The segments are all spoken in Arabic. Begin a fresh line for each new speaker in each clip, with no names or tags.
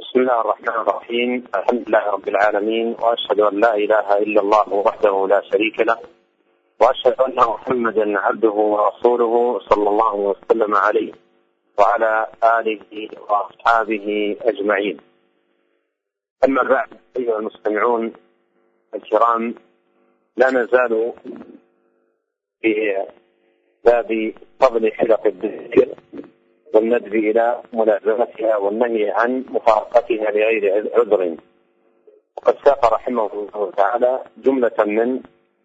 بسم الله الرحمن الرحيم. الحمد لله رب العالمين، وأشهد أن لا إله إلا الله وحده لا شريك له، وأشهد أن محمدا عبده ورسوله صلى الله وسلم عليه وعلى آله وأصحابه أجمعين. أما بعد، أيها المستمعون الكرام، لا نزال في باب فضل حلق الذكر والندب إلى ملازمتها والنهي عن مفارقتها لغير عذر. وقد ساق رحمه الله تعالى جملة من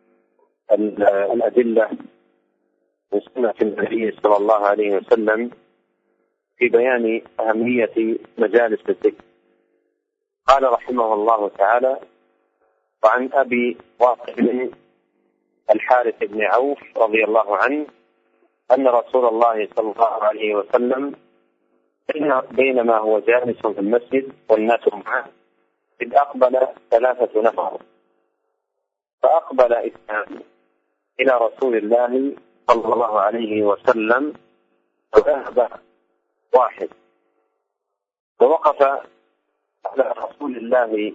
الأدلة من سنة النبي صلى الله عليه وسلم في بيان أهمية مجالس الذكر. قال رحمه الله تعالى: وعن أبي واقد الحارث بن عوف رضي الله عنه أن رسول الله صلى الله عليه وسلم بينما هو جالس في المسجد والناس معه إذ أقبل 3 نفر، فأقبل 2 إلى رسول الله صلى الله عليه وسلم، وذهب 1 فوقف على رسول الله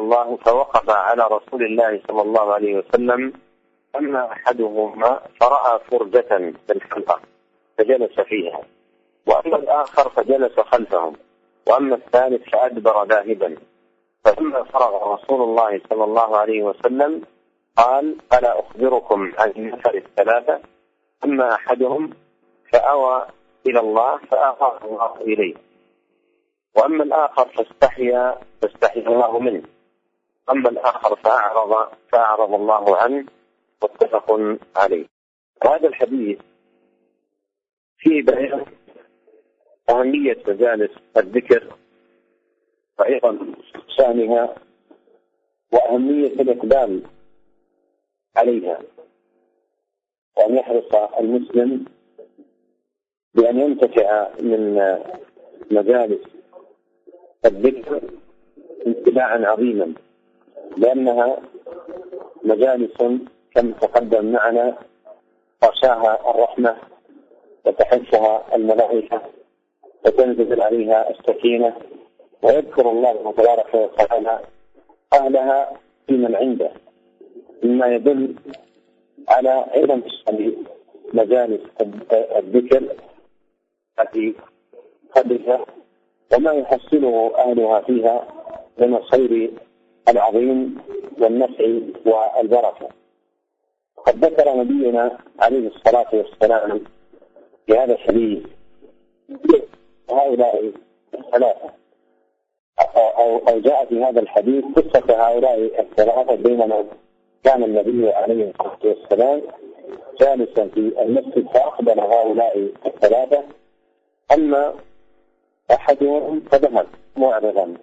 صلى الله عليه وسلم. أما أحدهما فرأى فرجة في الحلقة فجلس فيها، وأما الآخر فجلس خلفهم، وأما الثالث فأدبر ذاهبا. فلما فرغ رسول الله صلى الله عليه وسلم قال: ألا أخبركم عن النفر 3؟ أما أحدهم فأوى إلى الله فأوى الله إليه، وأما الآخر فاستحيا الله منه، أما الآخر فأعرض الله عنه. متفق عليه. وهذا الحديث فيه بيان أهمية مجالس الذكر، وأيضا شأنها وأهمية الإقبال عليها، وأن يحرص المسلم بأن ينتفع من مجالس الذكر انتفاعا عظيما، لأنها مجالس كم تقدم معنا تغشاها الرحمة وتحفها الملائكة وتنزل عليها السكينة، ويذكر الله تبارك وتعالى أهلها في من عنده، مما يدل على عظم مجالس الذكر التي قدرها وما يحصله أهلها فيها من الخير العظيم والنفع والبركة. قد ذكر نبينا عليه الصلاة والسلام في هذا الحديث هؤلاء 3، أو جاء في هذا الحديث قصة هؤلاء 3 بينما كان النبي عليه الصلاة والسلام جالسا في المسجد فأقبل هؤلاء 3. أما أحدهم فذهب معرضا،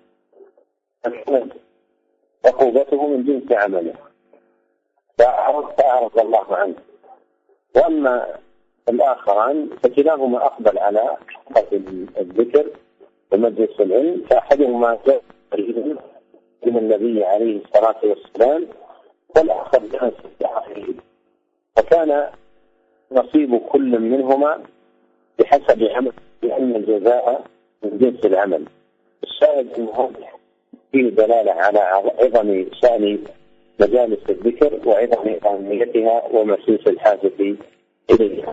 عقوبته من جنس عمله فأعرض الله عنه، وأما الآخران فكلاهما أقبل على حلقة الذكر ومجلس العلم، فأحدهما جاء من النبي عليه الصلاة والسلام والآخر جالس في آخره، فكان نصيب كل منهما بحسب عمل، لأن الجزاء من جنس العمل. الشاهد أنه فيه دلالة على عظم شأن مجالس الذكر وعظم أهميتها ومسيس الحاجة إليها.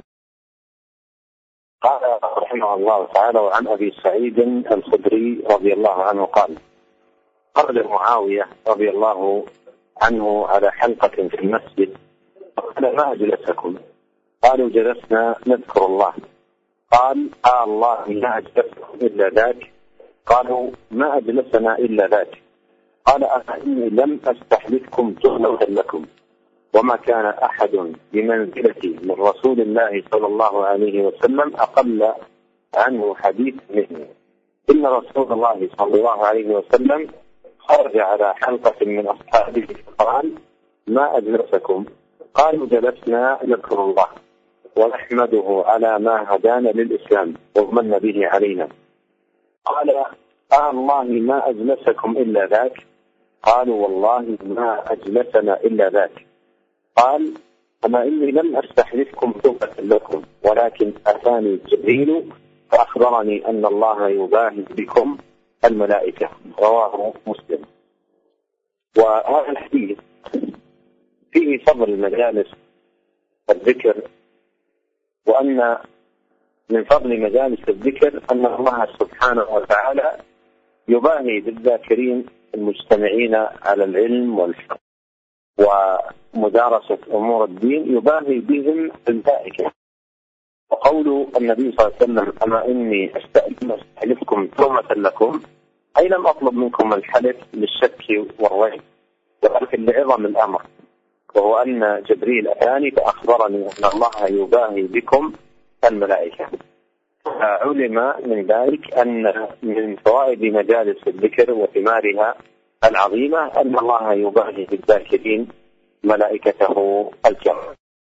قال رحمه الله تعالى: وعن أبي سعيد الخدري رضي الله عنه قال: خرج معاوية رضي الله عنه على حلقة في المسجد فقال: ما أجلسكم؟ قالوا: جلسنا نذكر الله. قال: الله ما أجلسكم إلا ذاك؟ قالوا: ما أجلسنا إلا ذاك. قال: أفإني لم أستحلفكم جهلا لكم، وما كان أحد بمنزلتي من رسول الله صلى الله عليه وسلم أقل عنه حديث منه. إن رسول الله صلى الله عليه وسلم خرج على حلقة من أصحابه فقال: ما أجلسكم؟ قالوا: جلسنا نذكر الله ونحمده على ما هدانا للإسلام ومن به علينا. قال: الله ما أجلسكم إلا ذاك؟ قالوا: والله ما أجلسنا إلا ذاك. قال: أما إني لم أستحلفكم توبة لكم، ولكن أتاني جبريل فأخبرني أن الله يباهي بكم الملائكة، رواه مسلم. وهذا الحديث فيه فضل مجالس الذكر، وأن من فضل مجالس الذكر أن الله سبحانه وتعالى يباهي بالذاكرين المجتمعين على العلم والفقه ومدارسة أمور الدين، يباهي بهم الملائكة. وقول النبي صلى الله عليه وسلم: أما إني أستحلفكم تومة لكم، أي لم أطلب منكم الحلف للشك والريب، ولكن لعظم الأمر، وهو أن جبريل أتاني فأخبرني أن الله يباهي بكم الملائكة. علم من ذلك أن من فوائد مجالس الذكر وثمارها العظيمة أن الله يباهي بالذاكرين ملائكته الكرام.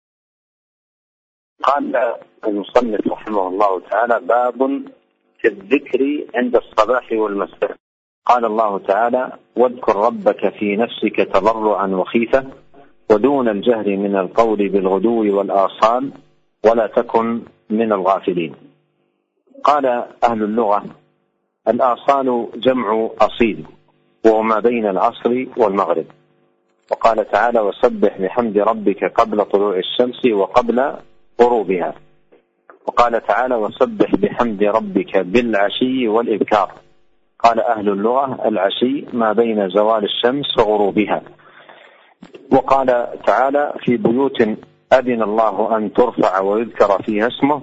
قال المصنف رحمه الله تعالى: باب في الذكر عند الصباح والمساء. قال الله تعالى: واذكر ربك في نفسك تضرعا وخيفة ودون الجهر من القول بالغدو والآصال ولا تكن من الغافلين. قال أهل اللغة: الآصال جمع أصيل، وهو ما بين العصر والمغرب. وقال تعالى: وسبح بحمد ربك قبل طلوع الشمس وقبل غروبها. وقال تعالى: وسبح بحمد ربك بالعشي والإبكار. قال أهل اللغة: العشي ما بين زوال الشمس وغروبها. وقال تعالى: في بيوت أذن الله أن ترفع ويذكر فيها اسمه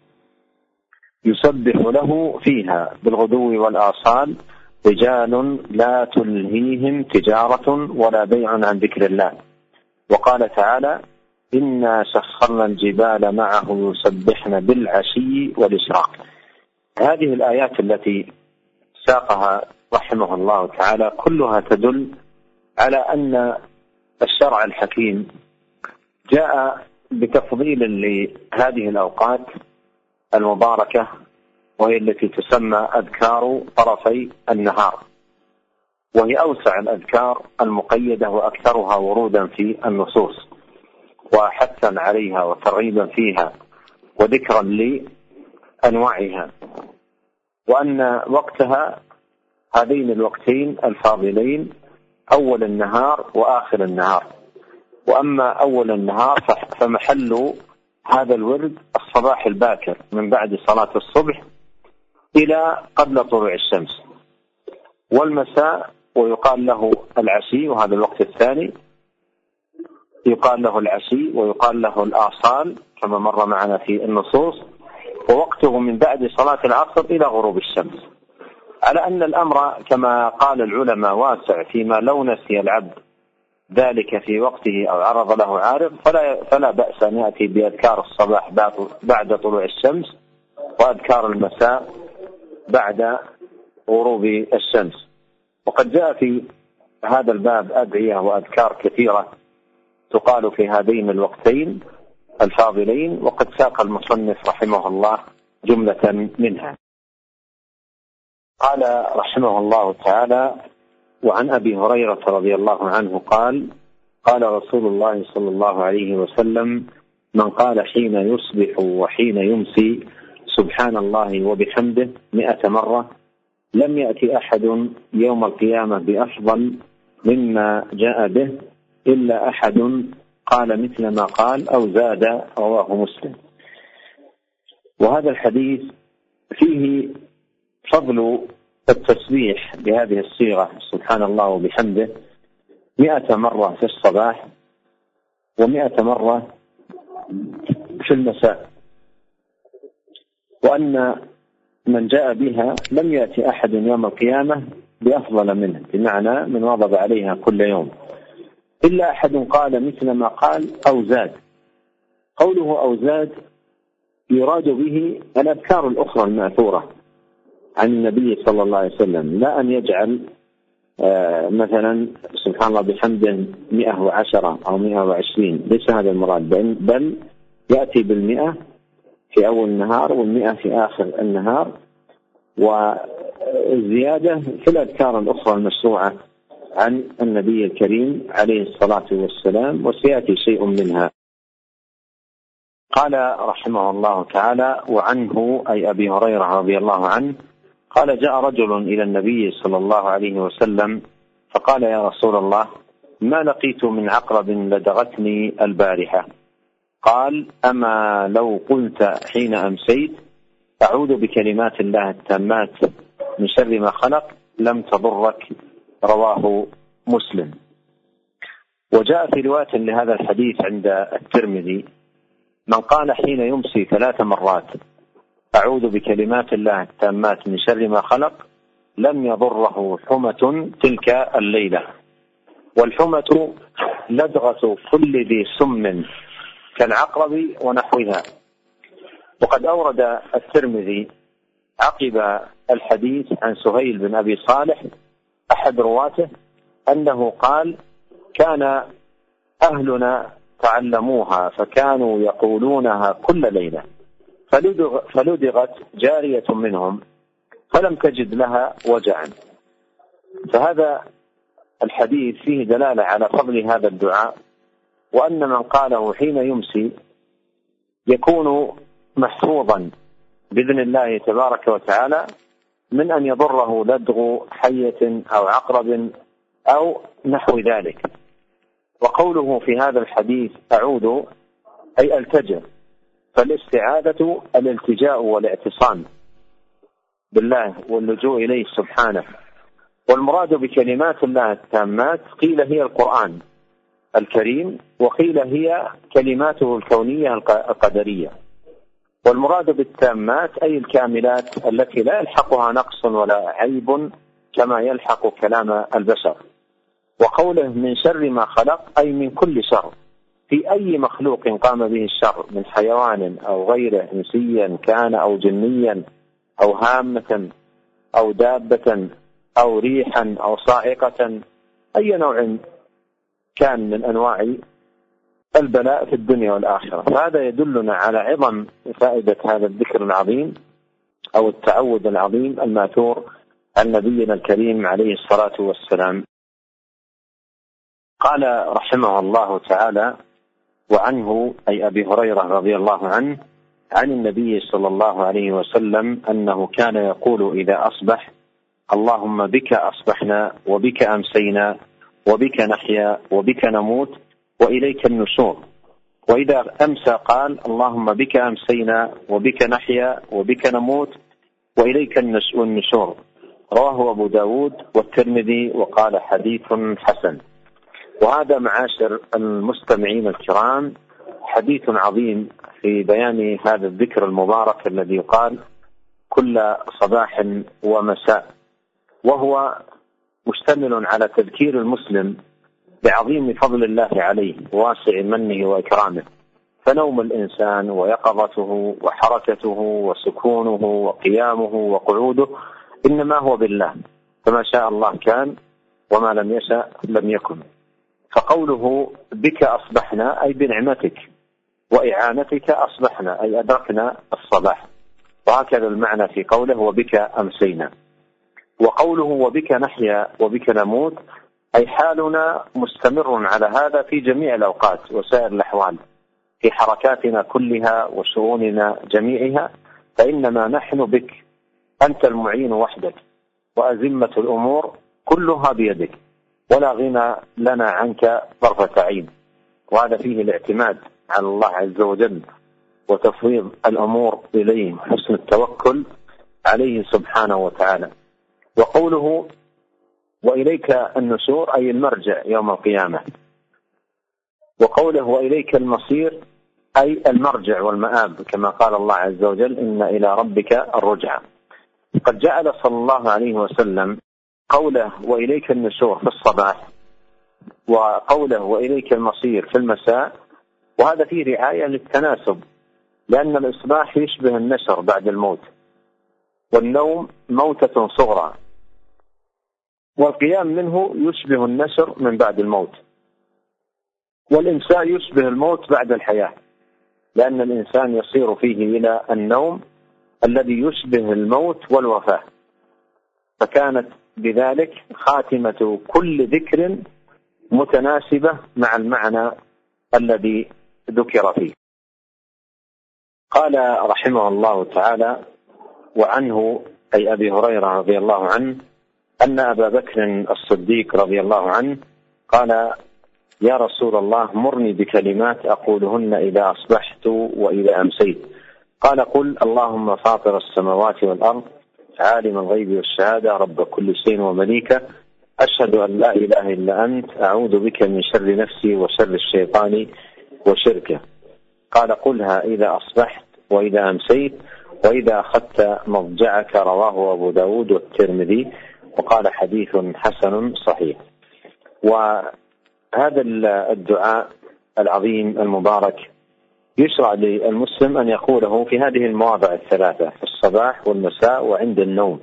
يسبح له فيها بالغدو والآصال رجال لا تلهيهم تجارة ولا بيع عن ذكر الله. وقال تعالى: إنا سخرنا الجبال معه يسبحن بالعشي والإشراق. هذه الآيات التي ساقها رحمه الله تعالى كلها تدل على أن الشرع الحكيم جاء بتفضيل لهذه الأوقات المباركة، وهي التي تسمى أذكار طرفي النهار، وهي أوسع الأذكار المقيدة وأكثرها ورودا في النصوص، وحثا عليها وترغيبا فيها وذكرا لأنواعها، وأن وقتها هذين الوقتين الفاضلين أول النهار وآخر النهار. وأما أول النهار فمحل هذا الورد الصباح الباكر من بعد صلاة الصبح إلى قبل طلوع الشمس، والمساء ويقال له العشي، وهذا الوقت الثاني يقال له العشي ويقال له الآصال كما مر معنا في النصوص، ووقته من بعد صلاة العصر إلى غروب الشمس. على أن الأمر كما قال العلماء واسع، فيما لو نسي العبد ذلك في وقته أو عرض له عارض فلا بأس أن يأتي بأذكار الصباح بعد طلوع الشمس وأذكار المساء بعد غروب الشمس. وقد جاء في هذا الباب أدعية وأذكار كثيرة تقال في هذين الوقتين الفاضلين، وقد ساق المصنف رحمه الله جملة منها. قال رحمه الله تعالى: وعن أبي هريرة رضي الله عنه قال: قال رسول الله صلى الله عليه وسلم: من قال حين يصبح وحين يمسي سبحان الله وبحمده 100 مرة لم يأتي أحد يوم القيامة بأفضل مما جاء به إلا أحد قال مثل ما قال أو زاد، رواه مسلم. وهذا الحديث فيه فضل التسبيح بهذه الصيغة سبحان الله وبحمده 100 مرة في الصباح و100 مرة في المساء، وأن من جاء بها لم يأتي أحد يوم القيامة بأفضل منه، بمعنى من واظب عليها كل يوم، إلا أحد قال مثل ما قال أو زاد. قوله أو زاد يراد به الأذكار الأخرى المأثورة عن النبي صلى الله عليه وسلم، لا أن يجعل مثلا سبحان الله بحمده 110 أو 120، ليس هذا المراد، بل يأتي 100 في أول النهار و100 في آخر النهار، والزيادة في الأذكار الأخرى المشروعة عن النبي الكريم عليه الصلاة والسلام، وسيأتي شيء منها. قال رحمه الله تعالى: وعنه أي أبي هريرة رضي الله عنه قال: جاء رجل إلى النبي صلى الله عليه وسلم فقال: يا رسول الله، ما لقيت من عقرب لدغتني البارحة. قال: أما لو قلت حين أمسيت أعوذ بكلمات الله التامات من شر ما خلق لم تضرك. رواه مسلم. وجاء في رواية لهذا الحديث عند الترمذي: من قال حين يمسي 3 مرات أعوذ بكلمات الله التامات من شر ما خلق لم يضره حمة تلك الليلة. والحمة لدغة كل ذي سم كالعقرب ونحوها. وقد أورد الترمذي عقب الحديث عن سهيل بن أبي صالح أحد رواته أنه قال: كان أهلنا تعلموها فكانوا يقولونها كل ليلة، فلدغت جارية منهم فلم تجد لها وجعا. فهذا الحديث فيه دلالة على فضل هذا الدعاء، وأن من قاله حين يمسي يكون محفوظا بإذن الله تبارك وتعالى من أن يضره لدغ حية أو عقرب أو نحو ذلك. وقوله في هذا الحديث أعوذ أي ألتجأ، فالاستعاذة الالتجاء والاعتصام بالله واللجوء إليه سبحانه. والمراد بكلمات الله التامات قيل هي القرآن الكريم، وقيل هي كلماته الكونية القدرية. والمراد بالتامات أي الكاملات التي لا يلحقها نقص ولا عيب كما يلحق كلام البشر. وقوله من شر ما خلق أي من كل شر في أي مخلوق قام به الشر من حيوان أو غيره، إنسيا كان أو جنيا أو هامة أو دابة أو ريحا أو صاعقة، أي نوع كان من أنواع البلاء في الدنيا والآخرة. فهذا يدلنا على عظم فائدة هذا الذكر العظيم أو التعوذ العظيم الماثور عن نبينا الكريم عليه الصلاة والسلام. قال رحمه الله تعالى: وعنه أي أبي هريرة رضي الله عنه عن النبي صلى الله عليه وسلم أنه كان يقول إذا أصبح: اللهم بك أصبحنا وبك أمسينا وبك نحيا وبك نموت وإليك النشور. وإذا أمسى قال: اللهم بك أمسينا وبك نحيا وبك نموت وإليك النشور. رواه أبو داود والترمذي وقال حديث حسن. وهذا معاشر المستمعين الكرام حديث عظيم في بيان هذا الذكر المبارك الذي يقال كل صباح ومساء، وهو مشتمل على تذكير المسلم بعظيم فضل الله عليه وواسع منه وإكرامه. فنوم الإنسان ويقظته وحركته وسكونه وقيامه وقعوده إنما هو بالله، فما شاء الله كان وما لم يشأ لم يكن. فقوله بك أصبحنا أي بنعمتك وإعانتك أصبحنا أي أدركنا الصباح، وهكذا المعنى في قوله وبك أمسينا. وقوله وبك نحيا وبك نموت أي حالنا مستمر على هذا في جميع الأوقات وسائر الأحوال، في حركاتنا كلها وشؤوننا جميعها، فإنما نحن بك، أنت المعين وحدك، وأزمة الأمور كلها بيدك، ولا غنى لنا عنك طرفة عين. وهذا فيه الاعتماد على الله عز وجل وتفويض الأمور إليه، حسن التوكل عليه سبحانه وتعالى. وقوله وإليك النشور أي المرجع يوم القيامة. وقوله وإليك المصير أي المرجع والمآب، كما قال الله عز وجل إن إلى ربك الرجعى. قد جعل صلى الله عليه وسلم قوله وإليك النشور في الصباح وقوله وإليك المصير في المساء، وهذا فيه رعاية للتناسب، لأن الإصباح يشبه النشر بعد الموت، والنوم موتة صغرى، والقيام منه يشبه النشر من بعد الموت، والإمساء يشبه الموت بعد الحياة، لأن الإنسان يصير فيه إلى النوم الذي يشبه الموت والوفاة. فكانت بذلك خاتمة كل ذكر متناسبة مع المعنى الذي ذكر فيه. قال رحمه الله تعالى: وعنه أي أبي هريرة رضي الله عنه أن أبا بكر الصديق رضي الله عنه قال: يا رسول الله مرني بكلمات أقولهن إذا أصبحت وإذا أمسيت. قال: قل اللهم فاطر السماوات والأرض عالم الغيب والشهادة رب كل شيء ومليكه أشهد أن لا إله إلا أنت أعوذ بك من شر نفسي وشر الشيطان وشركه. قال: قلها إذا أصبحت وإذا أمسيت وإذا أخذت مضجعك. رواه أبو داود والترمذي وقال حديث حسن صحيح. وهذا الدعاء العظيم المبارك يشرع للمسلم أن يقوله في هذه المواضع الثلاثة: في الصباح والمساء وعند النوم،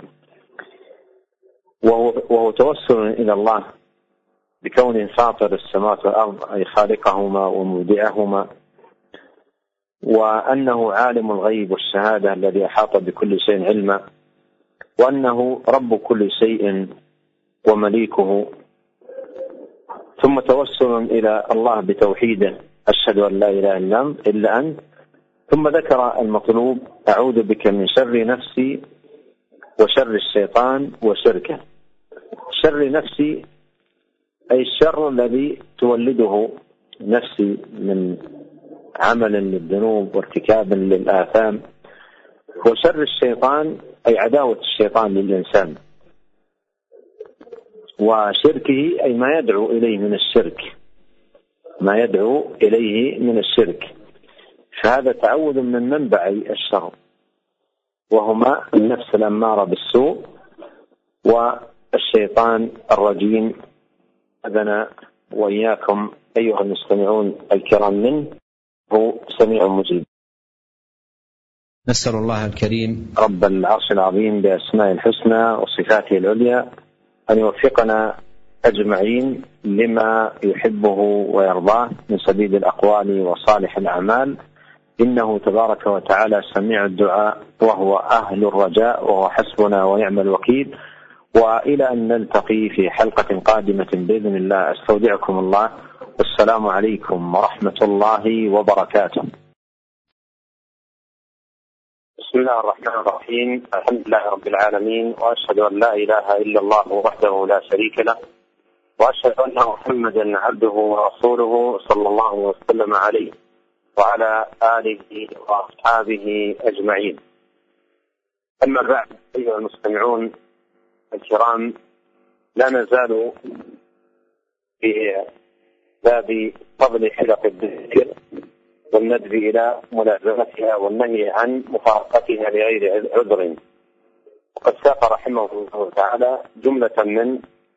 وهو توسل إلى الله بكون فاطر السماوات والأرض أي خالقهما ومبدعهما، وأنه عالم الغيب والشهادة الذي أحاط بكل شيء علما، وأنه رب كل شيء ومليكه، ثم توسل إلى الله بتوحيده أشهد أن لا إله إلا أنت، ثم ذكر المطلوب أعوذ بك من شر نفسي وشر الشيطان وشركه. شر نفسي أي الشر الذي تولده نفسي من عمل للذنوب وارتكاب للآثام، وشر الشيطان أي عداوة الشيطان للإنسان، وشركه أي ما يدعو إليه من الشرك، ما يدعو إليه من الشرك. فهذا تعوذ من منبعي الشر، وهما النفس الأمارة بالسوء والشيطان الرجيم. أذن وإياكم أيها المستمعون الكرام منه هو سميع مجيب.
نسأل الله الكريم
رب العرش العظيم بأسماء الحسنى وصفاته العليا أن يوفقنا أجمعين لما يحبه ويرضاه من سديد الأقوال وصالح الأعمال، إنه تبارك وتعالى سميع الدعاء وهو أهل الرجاء وهو حسبنا ونعم الوكيل. وإلى أن نلتقي في حلقة قادمة بإذن الله، أستودعكم الله، والسلام عليكم ورحمة الله وبركاته. بسم الله الرحمن الرحيم، الحمد لله رب العالمين، وأشهد أن لا إله إلا الله وحده لا شريك له، وأشهد أن محمدا عبده ورسوله صلى الله وسلم عليه وعلى آله وأصحابه أجمعين. أما بعد أيها المستمعون الكرام، لا نزال في باب فضل حلق الذكر والندب إلى ملازمتها والنهي عن مفارقتها لغير عذر. وقد ساق رحمه الله تعالى جملة من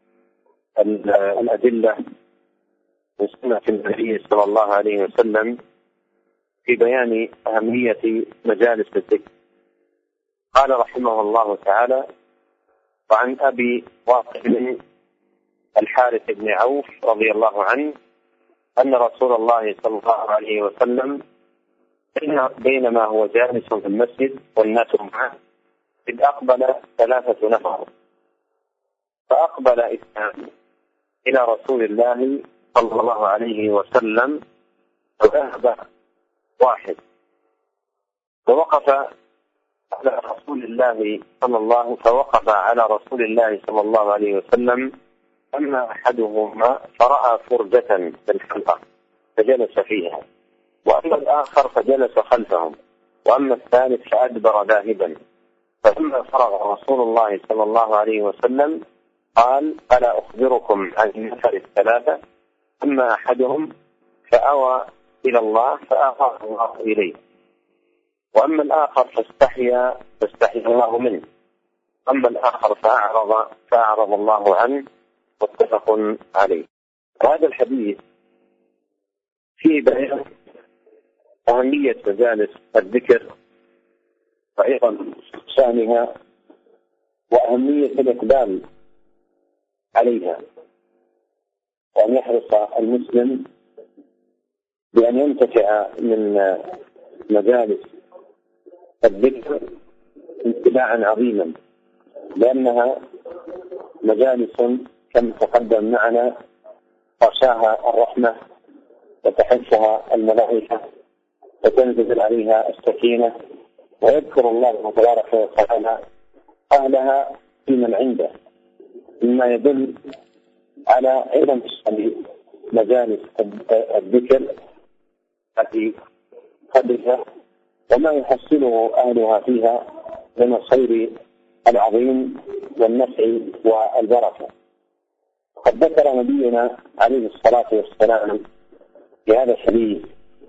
الأدلة من سنة النبي صلى الله عليه وسلم في بيان أهمية مجالس الذكر. قال رحمه الله تعالى: وعن أبي واقد الحارث بن عوف رضي الله عنه أن رسول الله صلى الله عليه وسلم بينما هو جالس في المسجد والناس معه إذ أقبل 3 نفر، فأقبل 2 إلى رسول الله صلى الله عليه وسلم، وذهب 1 فوقف على رسول الله صلى الله عليه وسلم. أما أحدهما فرأى فرجة في الحلقة فجلس فيها، وأما الآخر فجلس خلفهم، وأما الثالث فأدبر ذاهبا. فلما فرغ رسول الله صلى الله عليه وسلم قال: ألا أخبركم عن النفر 3؟ أما أحدهم فأوى إلى الله فأوى الله إليه، وأما الآخر فاستحيا الله منه، أما الآخر فأعرض الله عنه. متفق عليه. وهذا الحديث فيه بيان أهمية مجالس الذكر وأيضا شأنها وأهمية الإقبال عليها، وأن يحرص المسلم بأن ينتفع من مجالس الذكر انتفاعا عظيما، لأنها مجالس كما تقدم معنا تغشاها الرحمة وتحفها الملائكة وتنزل عليها السكينة، ويذكر الله تبارك وتعالى أهلها في من عنده، مما يدل على عظم مجالس الذكر التي قدرها وما يحصله أهلها فيها من الخير العظيم والنفع والبركة. قد ذكر نبينا عليه الصلاة والسلام في هذا الحديث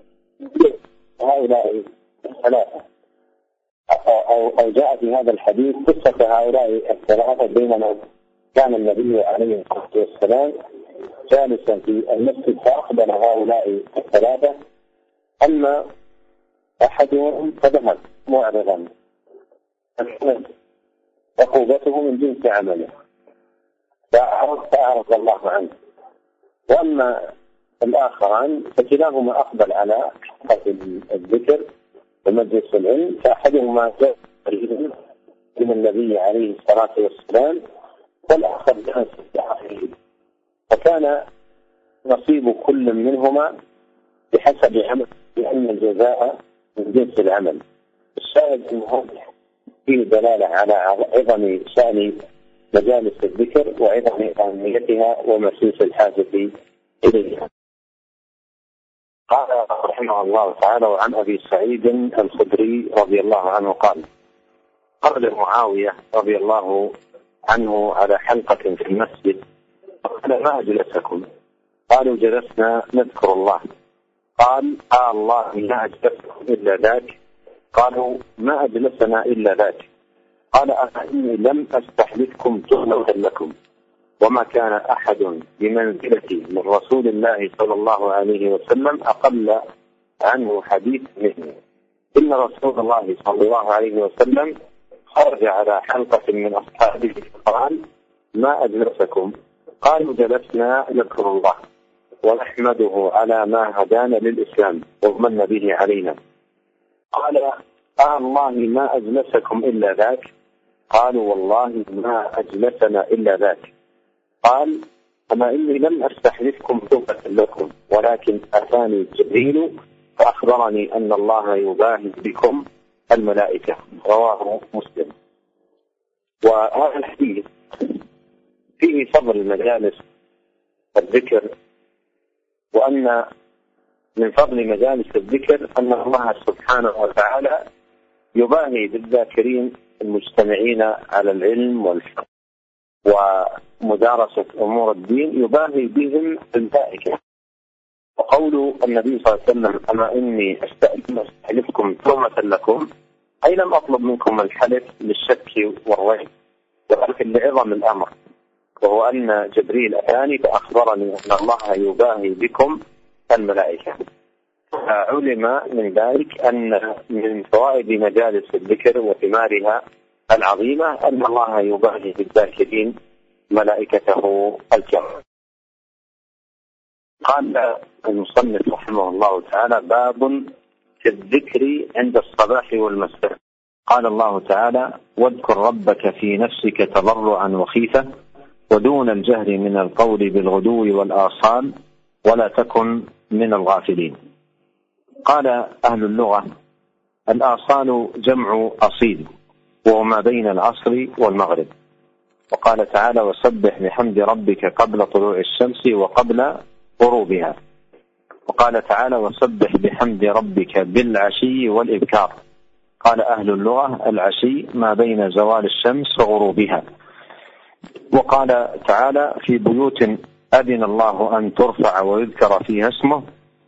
هؤلاء الثلاثة، أو جاء في هذا الحديث قصة هؤلاء الثلاثة بينما كان النبي عليه الصلاة والسلام جالسا في المسجد فأقبل هؤلاء الثلاثة، أما أحدهم فذهب معرضا عقوبته من جنس عمله فأعرض الله عنه، وأما الآخران فكلاهما أقبل على حلقة الذكر ومجلس العلم، فأحدهما جاء من النبي عليه الصلاة والسلام والآخر جالس في آخره، فكان نصيب كل منهما بحسب عمل، لأن الجزاء من جنس العمل. الشاهد أنه فيه دلالة على عظم شأن مجالس الذكر وعظم أهميتها ومسيس الحاجة إليها. قال رحمه الله تعالى: وعن أبي سعيد الخدري رضي الله عنه قال: خرج معاوية رضي الله عنه على حلقة في المسجد فقال: ما أجلسكم؟ قالوا: جلسنا نذكر الله. قال: الله ما أجلسكم إلا ذاك؟ قالوا: ما أجلسنا إلا ذاك. قال: إني لم أستحلفكم تغنوا لكم، وما كان أحد بمنزلتي من رسول الله صلى الله عليه وسلم أقل عنه حديث منه. إن رسول الله صلى الله عليه وسلم خرج على حلقة من أصحابه فقال: ما أجلسكم؟ قالوا: جلسنا نذكر الله ونحمده على ما هدانا للإسلام ومن به علينا. قال: الله ما أجلسكم إلا ذاك؟ قالوا: والله ما أجلسنا إلا ذاك. قال: أما إني لم أستحلفكم توبة لكم، ولكن أتاني جبريل فأخبرني أن الله يباهي بكم الملائكة. رواه مسلم. وهذا الحديث فيه فضل مجالس الذكر، وأن من فضل مجالس الذكر أن الله سبحانه وتعالى يباهي بالذاكرين المجتمعين على العلم والفقه ومدارسة أمور الدين، يباهي بهم الملائكة. وقول النبي صلى الله عليه وسلم: أما إني أستحلفكم توبة لكم، أي لم أطلب منكم الحلف للشك والريب، ولكن لعظم الأمر، وهو أن جبريل أتاني فأخبرني أن الله يباهي بكم الملائكة. علم من ذلك أن من فوائد مجالس الذكر وثمارها العظيمة أن الله يباهي بالذاكرين ملائكته الكرام. قال المصنف رحمه الله تعالى: باب في الذكر عند الصباح والمساء. قال الله تعالى: واذكر ربك في نفسك تضرعا وخيفة ودون الجهر من القول بالغدو والآصال ولا تكن من الغافلين. قال أهل اللغة: الآصال جمع أصيل وهو ما بين العصر والمغرب. وقال تعالى: وسبح بحمد ربك قبل طلوع الشمس وقبل غروبها. وقال تعالى: وسبح بحمد ربك بالعشي والإبكار. قال أهل اللغة: العشي ما بين زوال الشمس وغروبها. وقال تعالى: في بيوت أذن الله أن ترفع ويذكر فيها اسمه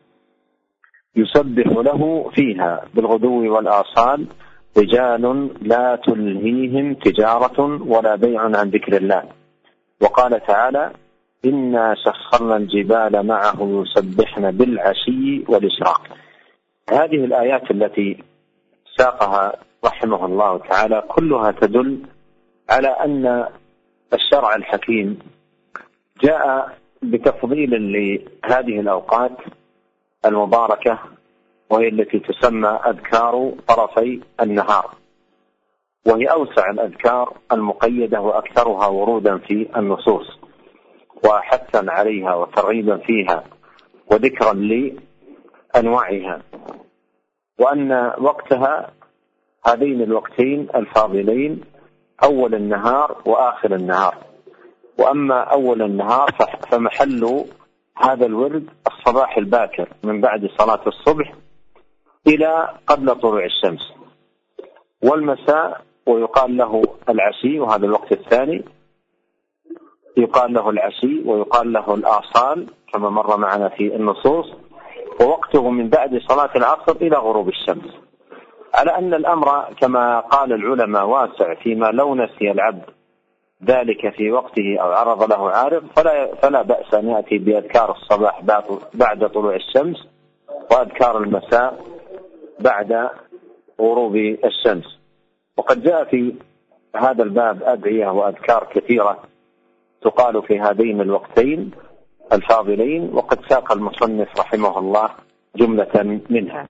يسبح له فيها بالغدو والآصال رجال لا تلهيهم تجارة ولا بيع عن ذكر الله. وقال تعالى: إنا سخرنا الجبال معه يسبحن بالعشي والإشراق. هذه الآيات التي ساقها رحمه الله تعالى كلها تدل على أن الشرع الحكيم جاء بتفضيل لهذه الأوقات المباركة، وهي التي تسمى أذكار طرفي النهار، وهي أوسع الأذكار المقيدة وأكثرها ورودا في النصوص وحثا عليها وترغيبا فيها وذكرا لأنواعها، وأن وقتها هذين الوقتين الفاضلين أول النهار وآخر النهار. وأما أول النهار فمحل هذا الورد الصباح الباكر من بعد صلاة الصبح إلى قبل طلوع الشمس، والمساء ويقال له العشي، وهذا الوقت الثاني يقال له العشي ويقال له الآصال كما مر معنا في النصوص، ووقته من بعد صلاة العصر إلى غروب الشمس. على أن الأمر كما قال العلماء واسع، فيما لو نسي العبد ذلك في وقته أو عرض له عارض فلا بأس أن يأتي بأذكار الصباح بعد طلوع الشمس، وأذكار المساء بعد غروب الشمس. وقد جاء في هذا الباب أدعية وأذكار كثيرة تقال في هذين الوقتين الفاضلين، وقد ساق المصنف رحمه الله جملة منها.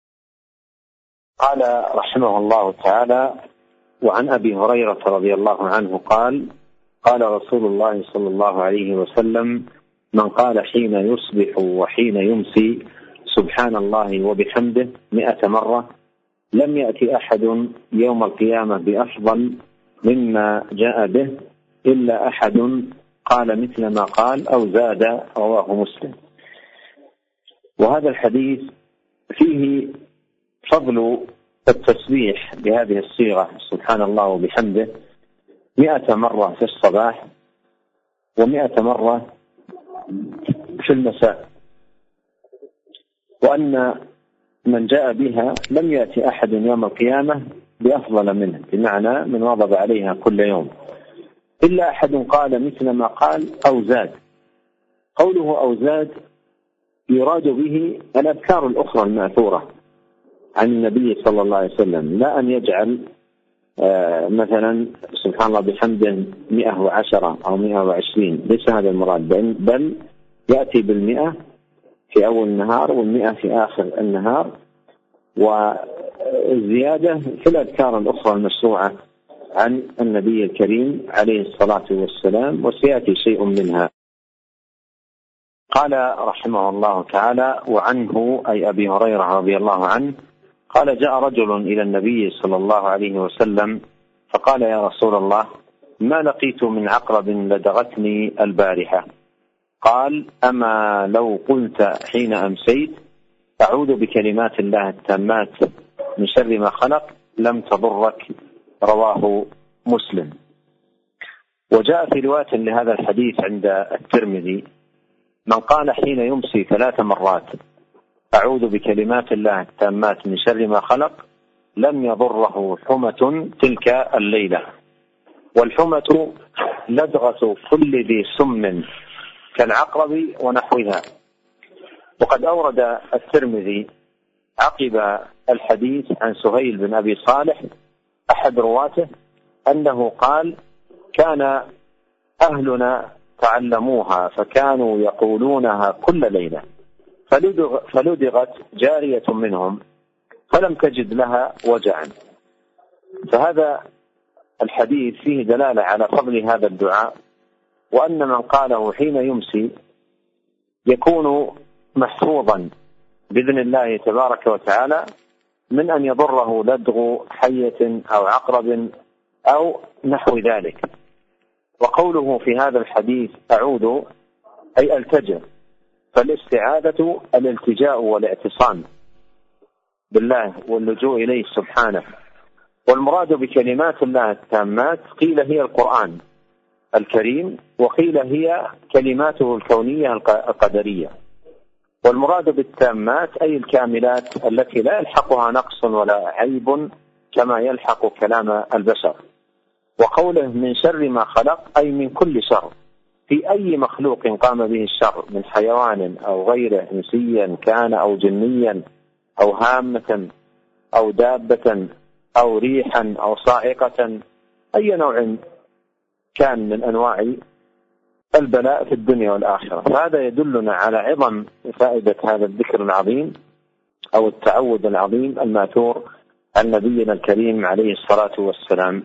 قال رحمه الله تعالى: وعن أبي هريرة رضي الله عنه قال: قال رسول الله صلى الله عليه وسلم: من قال حين يصبح وحين يمسي سبحان الله وبحمده 100 مرة لم يأتي أحد يوم القيامة بأفضل مما جاء به إلا أحد قال مثل ما قال أو زاد. رواه مسلم. وهذا الحديث فيه فضل التسبيح بهذه الصيغة سبحان الله وبحمده 100 مرة في الصباح و100 مرة في المساء، وأن من جاء بها لم يأتي أحد يوم القيامة بأفضل منه، بمعنى من واظب عليها كل يوم، إلا أحد قال مثل ما قال أو زاد. قوله أو زاد يراد به الأذكار الأخرى المأثورة عن النبي صلى الله عليه وسلم، لا أن يجعل مثلا سبحان الله بحمده 110 أو 120، ليس هذا المراد، بل يأتي بال100 في أول النهار وال100 في آخر النهار، والزيادة في الأذكار الأخرى المشروعة عن النبي الكريم عليه الصلاة والسلام، وسيأتي شيء منها. قال رحمه الله تعالى: وعنه أي أبي هريرة رضي الله عنه قال: جاء رجل إلى النبي صلى الله عليه وسلم فقال: يا رسول الله، ما لقيت من عقرب لدغتني البارحة. قال: أما لو قلت حين أمسيت أعوذ بكلمات الله التامات من شر ما خلق لم تضرك. رواه مسلم. وجاء في رواية لهذا الحديث عند الترمذي: من قال حين يمسي 3 مرات أعوذ بكلمات الله التامات من شر ما خلق لم يضره حمة تلك الليلة. والحمة لدغة كل ذي سم كالعقرب ونحوها. وقد أورد الترمذي عقب الحديث عن سهيل بن أبي صالح أحد رواته أنه قال: كان أهلنا تعلموها فكانوا يقولونها كل ليلة، فلدغت جارية منهم فلم تجد لها وجعا. فهذا الحديث فيه دلالة على فضل هذا الدعاء، وأن من قاله حين يمسي يكون محفوظا بإذن الله تبارك وتعالى من أن يضره لدغ حية أو عقرب أو نحو ذلك. وقوله في هذا الحديث أعوذ أي ألتجأ، فالاستعاذة الالتجاء والاعتصام بالله واللجوء إليه سبحانه. والمراد بكلمات الله التامات قيل هي القرآن الكريم، وقيل هي كلماته الكونية القدرية. والمراد بالتامات أي الكاملات التي لا يلحقها نقص ولا عيب كما يلحق كلام البشر. وقوله من شر ما خلق أي من كل شر في أي مخلوق قام به الشر من حيوان أو غيره، إنسيا كان أو جنيا أو هامة أو دابة أو ريحا أو صاعقة، أي نوع كان من أنواع البلاء في الدنيا والآخرة. فهذا يدلنا على عظم فائدة هذا الذكر العظيم أو التعوذ العظيم الماثور عن نبينا الكريم عليه الصلاة والسلام.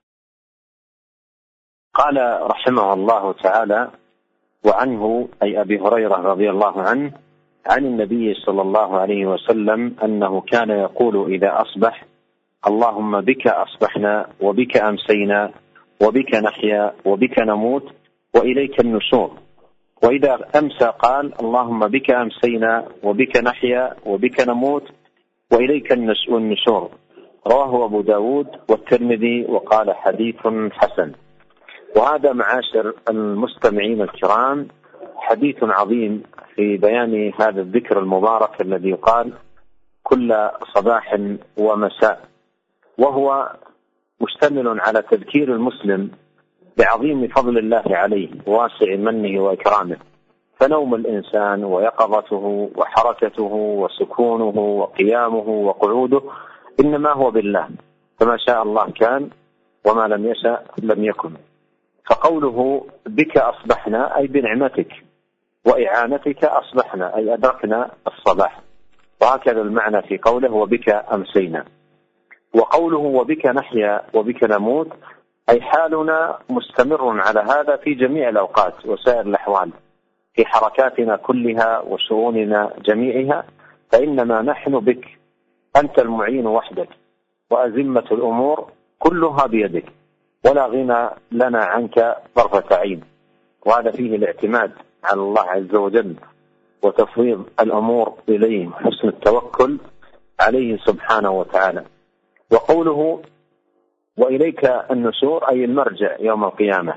قال رحمه الله تعالى: وعنه أي أبي هريرة رضي الله عنه عن النبي صلى الله عليه وسلم أنه كان يقول إذا أصبح: اللهم بك أصبحنا وبك أمسينا وبك نحيا وبك نموت وإليك النشور. وإذا أمسى قال اللهم بك أمسينا وبك نحيا وبك نموت وإليك النشور. رواه أبو داود والترمذي وقال حديث حسن. وهذا معاشر المستمعين الكرام حديث عظيم في بيان هذا الذكر المبارك الذي يقال كل صباح ومساء، وهو مشتمل على تذكير المسلم بعظيم فضل الله عليه وواسع منه وإكرامه. فنوم الإنسان ويقظته وحركته وسكونه وقيامه وقعوده إنما هو بالله، فما شاء الله كان وما لم يشأ لم يكن. فقوله بك أصبحنا أي بنعمتك وإعانتك أصبحنا أي أدركنا الصباح، وهكذا المعنى في قوله وبك أمسينا. وقوله وبك نحيا وبك نموت أي حالنا مستمر على هذا في جميع الأوقات وسائر الأحوال، في حركاتنا كلها وشؤوننا جميعها، فإنما نحن بك، أنت المعين وحدك، وأزمة الأمور كلها بيدك، ولا غنى لنا عنك طرفة عين. وهذا فيه الاعتماد على الله عز وجل وتفويض الأمور إليه، حسن التوكل عليه سبحانه وتعالى. وقوله وإليك النشور أي المرجع يوم القيامة.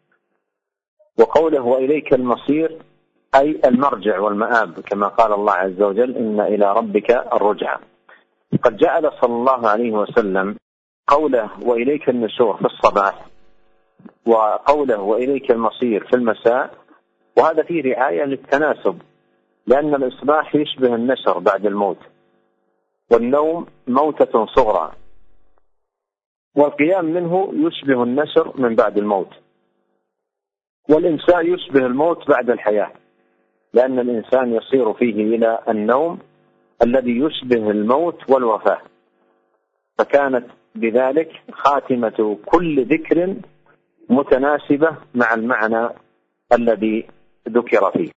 وقوله وإليك المصير أي المرجع والمآب، كما قال الله عز وجل إن إلى ربك الرجعى. قد جعل صلى الله عليه وسلم قوله وإليك النشور في الصباح وقوله وإليك المصير في المساء، وهذا فيه رعاية للتناسب، لأن الإصباح يشبه النشر بعد الموت، والنوم موتة صغرى، والقيام منه يشبه النشر من بعد الموت، والإنسان يشبه الموت بعد الحياة، لأن الإنسان يصير فيه إلى النوم الذي يشبه الموت والوفاة. فكانت بذلك خاتمة كل ذكر متناسبة مع المعنى الذي ذكر فيه.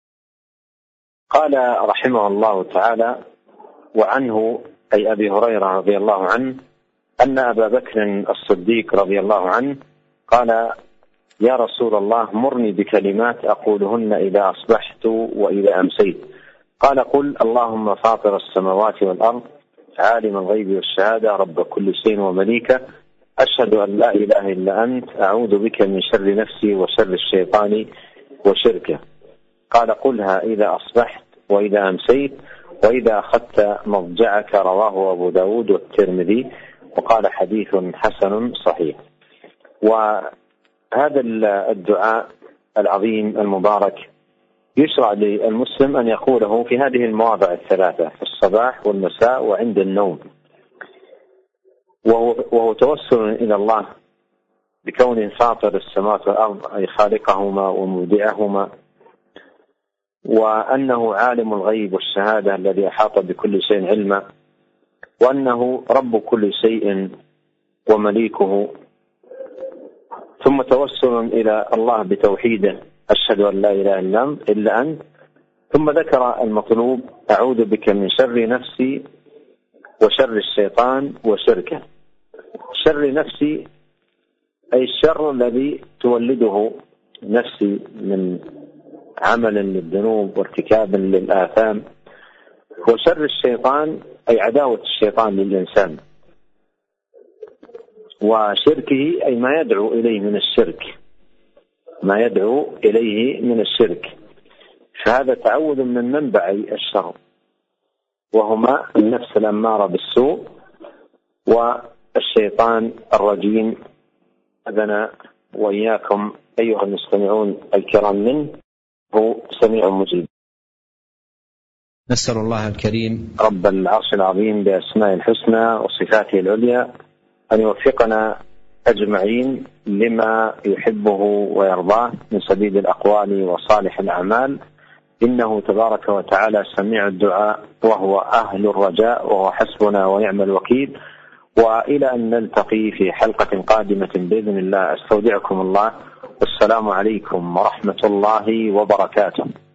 قال رحمه الله تعالى وعنه أي أبي هريرة رضي الله عنه أن أبا بكر الصديق رضي الله عنه قال يا رسول الله مرني بكلمات أقولهن إذا أصبحت وإذا أمسيت. قال قل اللهم فاطر السماوات والأرض عالم الغيب والشهادة رب كل شيء ومليكه أشهد أن لا إله إلا أنت أعوذ بك من شر نفسي وشر الشيطان وشركه. قال قلها إذا أصبحت وإذا أمسيت وإذا أخذت مضجعك. رواه أبو داود والترمذي وقال حديث حسن صحيح. وهذا الدعاء العظيم المبارك يشرع للمسلم أن يقوله في هذه المواضع الثلاثة، في الصباح والمساء وعند النوم، وهو توسل إلى الله بكون فاطر السماوات والأرض أي خالقهما ومبدعهما، وأنه عالم الغيب والشهادة الذي أحاط بكل شيء علما، وأنه رب كل شيء ومليكه. ثم توسل إلى الله بتوحيده أشهد أن لا إله إلا أنت. ثم ذكر المطلوب أعوذ بك من شر نفسي وشر الشيطان وشركه. شر نفسي أي الشر الذي تولده نفسي من عمل للذنوب وارتكاب للآثام. وشر الشيطان أي عداوة الشيطان للإنسان. وشركه أي ما يدعو إليه من الشرك، ما يدعو إليه من الشرك. فهذا تعوذ من منبعي الشر، وهما النفس الأمارة بالسوء والشيطان الرجيم. أذن وإياكم أيها المستمعون الكرام منه هو سميع مجيب.
نسأل الله الكريم
رب العرش العظيم بأسماء الحسنى وصفاته العليا أن يوفقنا أجمعين لما يحبه ويرضاه من سديد الأقوال وصالح الأعمال، إنه تبارك وتعالى سميع الدعاء وهو أهل الرجاء وهو حسبنا ونعم الوكيل. وإلى أن نلتقي في حلقة قادمة بإذن الله، أستودعكم الله والسلام عليكم ورحمة الله وبركاته.